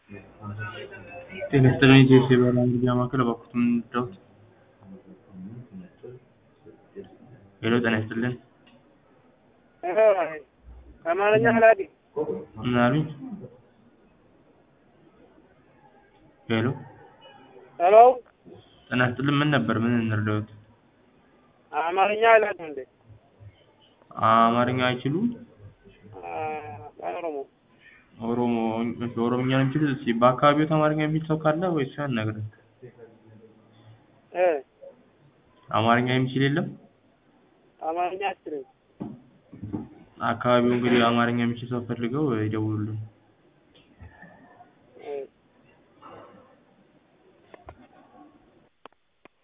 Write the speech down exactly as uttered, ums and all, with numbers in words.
ጤና ይስጥልኝ ጄሲ በራ ሚዲያ ማዕከል እባክዎትን ምንድነው? ሄሎ ጤና ይስጥልኝ። አማርኛ ሀላፊ ምን አሉኝ? ሄሎ ሄሎ ጤና ይስጥልኝ ምን ነበር ምን እንርዳዎት? አማርኛ ሀላፊ እንዴ? አማርኛ አይችሉም? ኦሮሞ ኦሮሞ ኦሮምኛ ነው የሚችሉት? እስኪ በአካባቢው አማርኛ የሚችል ሰው ካለ ወይስ ያናግረን? እ አማርኛ የሚችል የለም? አማርኛ አትችልም? አካባቢው እንግዲህ አማርኛ የሚችል ሰው ፈልገው ይደውሉልን።